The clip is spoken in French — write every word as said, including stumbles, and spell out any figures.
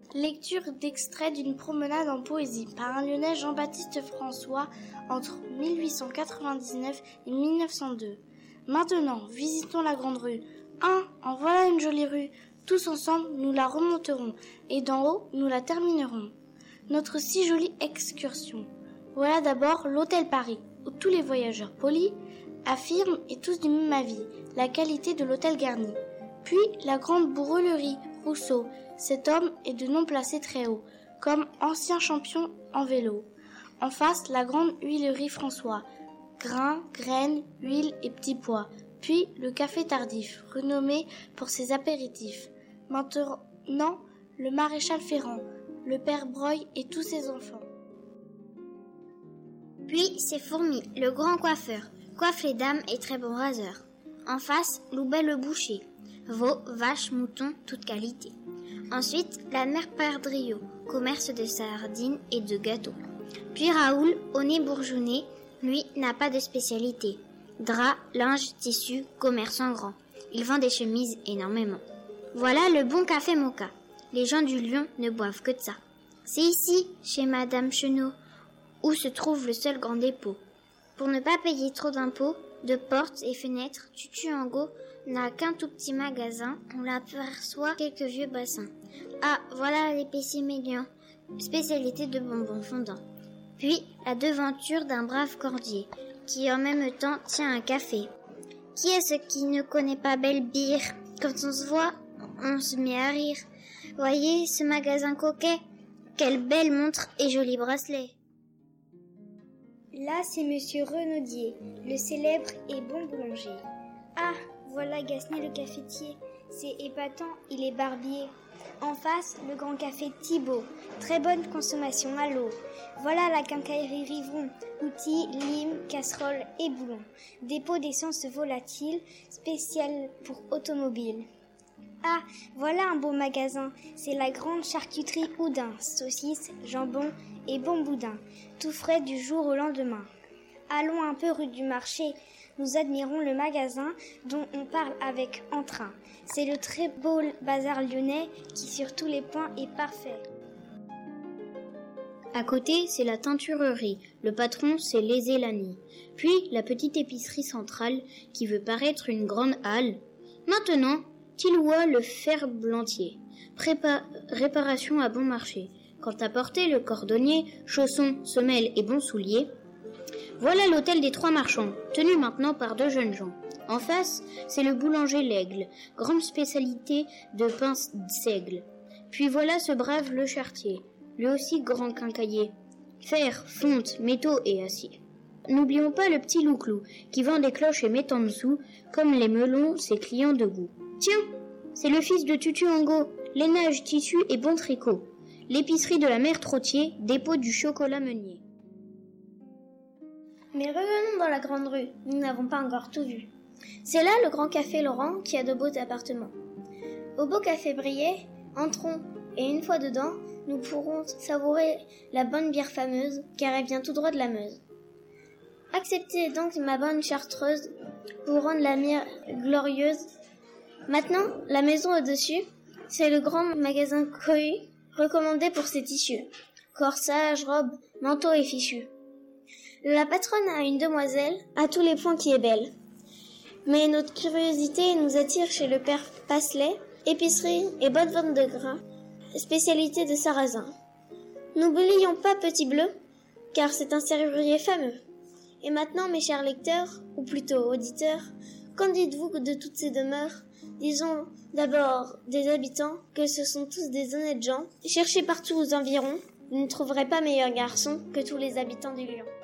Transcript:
Lecture d'extrait d'une promenade en poésie par un Lyonnais Jean-Baptiste François entre mille huit cent quatre-vingt-dix-neuf et mille neuf cent deux. Maintenant, visitons la grande rue. Un, en voilà une jolie rue. Tous ensemble, nous la remonterons et d'en haut, nous la terminerons. Notre si jolie excursion. Voilà d'abord l'hôtel Paris, où tous les voyageurs polis affirment et tous du même avis la qualité de l'hôtel Garni. Puis la grande brûlerie Rousseau. Cet homme est de nom placé très haut, comme ancien champion en vélo. En face, la grande huilerie François. Grains, graines, huile et petits pois. Puis le café Tardif, renommé pour ses apéritifs. Maintenant, le maréchal Ferrand, le père Breuil et tous ses enfants. Puis c'est Fourmi, le grand coiffeur, coiffe les dames et très bon raseur. En face, Loubet le boucher, veaux, vaches, moutons, toute qualité. Ensuite, la mère Perdriau, commerce de sardines et de gâteaux. Puis Raoul, au nez bourgeonné, lui, n'a pas de spécialité. Drap, linge, tissu, commerce en grand. Il vend des chemises énormément. Voilà le bon café Moka. Les gens du Lion ne boivent que de ça. C'est ici, chez Madame Chenot, où se trouve le seul grand dépôt. Pour ne pas payer trop d'impôts, de portes et fenêtres, Tutuango n'a qu'un tout petit magasin. On l'aperçoit quelques vieux bassins. Ah, voilà les Pessimilians, spécialité de bonbons fondants. Puis la devanture d'un brave cordier, qui en même temps tient un café. Qui est-ce qui ne connaît pas Belle-Bire? Quand on se voit, on se met à rire. Voyez ce magasin coquet? Quelle belle montre et joli bracelet. Là, c'est Monsieur Renaudier, le célèbre et bon boulanger. Ah, voilà Gassenet le cafetier. C'est épatant, il est barbier. En face, le grand café Thibault. Très bonne consommation à l'eau. Voilà la quincaillerie Rivron. Outils, limes, casseroles et boulons. Dépôt d'essence volatile, spécial pour automobiles. Ah, voilà un beau magasin. C'est la grande charcuterie Houdin. Saucisses, jambon et bon boudin. Tout frais du jour au lendemain. Allons un peu rue du Marché. Nous admirons le magasin dont on parle avec entrain. C'est le très beau bazar lyonnais qui sur tous les points est parfait. À côté, c'est la teinturerie. Le patron, c'est Lézélani. Puis, la petite épicerie centrale qui veut paraître une grande halle. Maintenant, Tilloy le ferblantier. Prépa- réparation à bon marché. Quant à porter le cordonnier, chaussons, semelles et bons souliers. Voilà l'hôtel des Trois Marchands, tenu maintenant par deux jeunes gens. En face, c'est le boulanger L'Aigle, grande spécialité de pain seigle. Puis voilà ce brave Le Chartier, lui aussi grand quincaillier. Fer, fonte, métaux et acier. N'oublions pas le petit Louclou, qui vend des cloches et met en dessous, comme les melons, ses clients de goût. Tiens, c'est le fils de Tutuango, lainage, tissu et bon tricot. L'épicerie de la mère Trottier, dépôt du chocolat Meunier. Mais revenons dans la grande rue, nous n'avons pas encore tout vu. C'est là le grand café Laurent qui a de beaux appartements. Au beau café Briet, entrons, et une fois dedans, nous pourrons savourer la bonne bière fameuse, car elle vient tout droit de la Meuse. Acceptez donc ma bonne chartreuse, pour rendre la mienne glorieuse. Maintenant, la maison au-dessus, c'est le grand magasin Cohu, recommandé pour ses tissus. Corsage, robes, manteaux et fichus. La patronne a une demoiselle, à tous les points qui est belle. Mais notre curiosité nous attire chez le père Passelet, épicerie et bonne vente de grains, spécialité de sarrasin. N'oublions pas Petit Bleu, car c'est un serrurier fameux. Et maintenant, mes chers lecteurs, ou plutôt auditeurs, qu'en dites-vous de toutes ces demeures? Disons d'abord des habitants, que ce sont tous des honnêtes gens. Cherchez partout aux environs, vous ne trouverez pas meilleurs garçons que tous les habitants du Lyon.